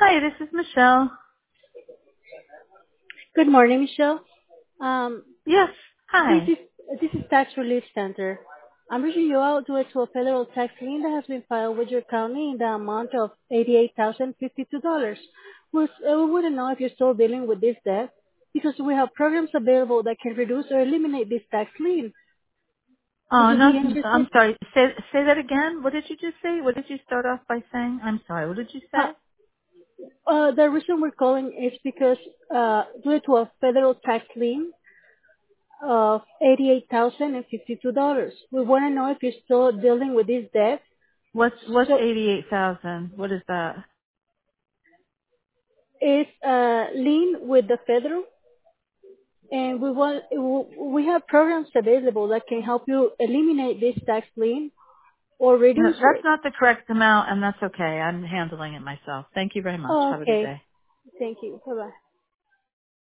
Hi, this is Michelle. Good morning, Michelle. Um, Yes. this Hi. is this is Tax Relief Center. I'm reaching you out to a federal tax lien that has been filed with your county in the amount of $88,052. We wouldn't know if you're still dealing with this debt because we have programs available that can reduce or eliminate this tax lien. Would Oh, you no, be interested? I'm sorry. Say that again. What did you just say? What did you start off by saying? I'm sorry. What did you Uh, say? the reason we're calling is because due to a federal tax lien, of $88,052. We want to know if you're still dealing with this debt. What's So 88,000? What is that? it's lien with the federal, and we have programs available that can help you eliminate this tax lien or No, reduce that's it. not the correct amount, and that's okay. I'm handling it myself. Thank you very much. Oh, Have a good okay. day. Thank you. Bye bye.